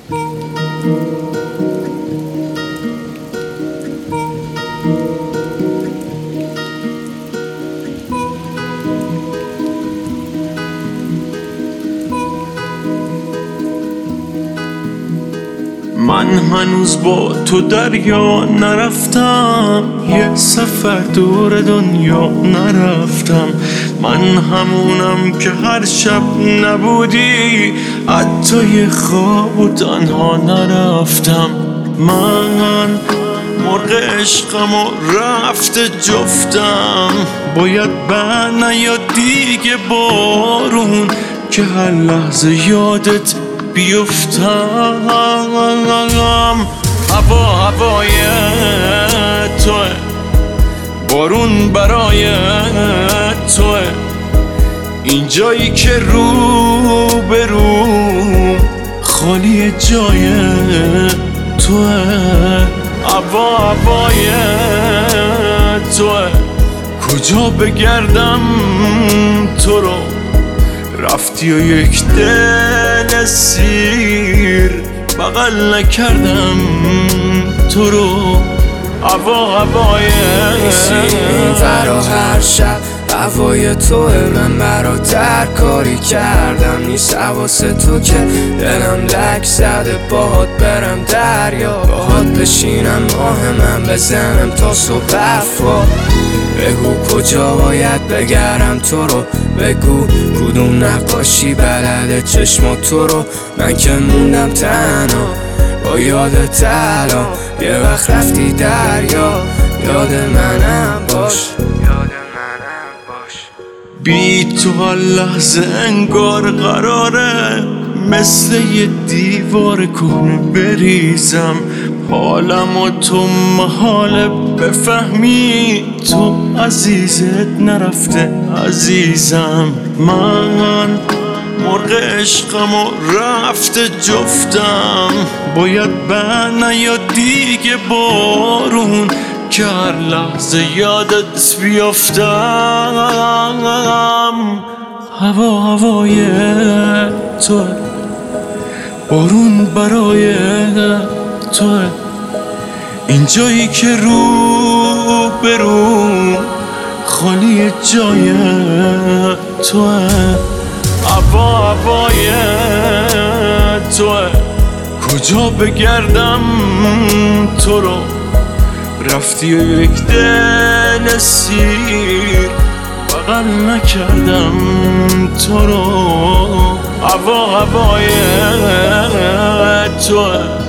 من هنوز با تو دریا نرفتم، یه سفر دور دنیا نرفتم. من همونم که هر شب نبودی، حتی یه خواب و تنها نرفتم. من مرغ عشقم و رفته جفتم، باید نیاد دیگه بارون که هر لحظه یادت بیفتم. هوای توه، بارون برای توه، این جایی که رو به رو خالی جای توه. هوای توه، کجا بگردم تو رو، رفتی و یک دل سیر بغل نکردم تو رو. هوای فرا هر شب هوای توه، من برات هر کاری کردم نیست حواس تو که دلم لک زده باهات برم دریا، باهات بشینم ماه من بزنم تا صبح حرفا. بگو کجا باید بگردم تو رو، بگو کدوم نقاشی بلده چشم تو رو. من که موندم تنها با یادت الان، یه وقت رفتی دریا یاد منم باش. بی تو هر لحظه انگار قراره مثل یه دیوار کهنه بریزم. حالم و تو محاله بفهمی، تو عزیزت نرفته عزیزم. من مرغ عشقم و رفته جفتم، باید نیاد دیگه بارون که هر لحظه یادت بیافتم. هوای توه، بارون برای توه، این جایی که رو به رو خالی جای توه. هوای توه، کجا بگردم تو رو، رفتی و یک دل سیر بغل نکردم تو رو. هوای توه.